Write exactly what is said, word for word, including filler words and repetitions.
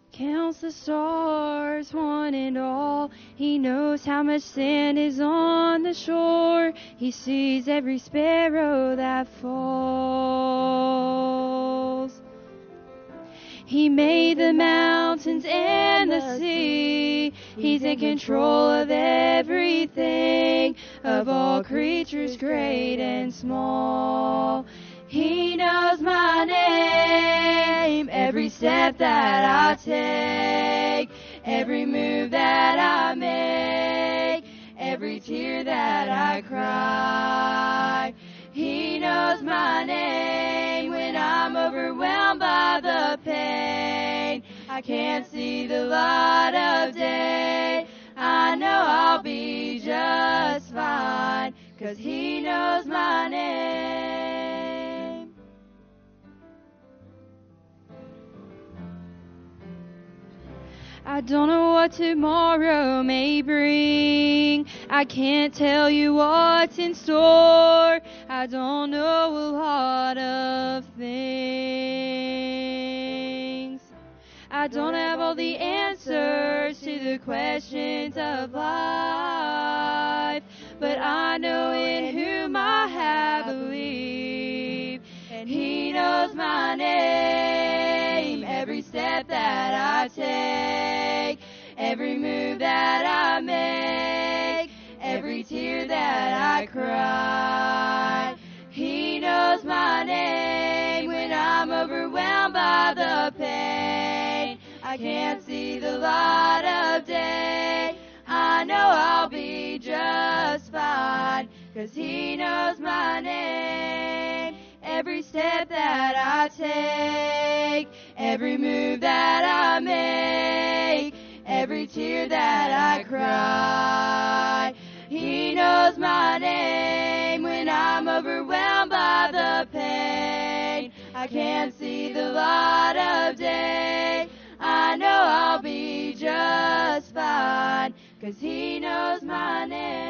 Counts the stars, one and all. He knows how much sand is on the shore. He sees every sparrow that falls. He made the mountains and the sea. He's in control of everything, of all creatures great and small. He knows my name, every step that I take, every move that I make, every tear that I cry. He knows my name when I'm overwhelmed by the pain. I can't see the light of day. I know I'll be just fine, 'cause he knows my name. I don't know what tomorrow may bring. I can't tell you what's in store. I don't know a lot of things. I don't have all the answers to the questions of life, but I know in whom I have believed, and he knows my name, every step that I take, every move that I make, every tear that I cry. He knows my name when I'm overwhelmed by the pain. I can't see the light of day. I know I'll be just fine, 'cause he knows my name. Every step that I take, every move that I make, every tear that I cry. He knows my name when I'm overwhelmed by the pain. I can't see the light of day. I know I'll be just fine, 'cause he knows my name.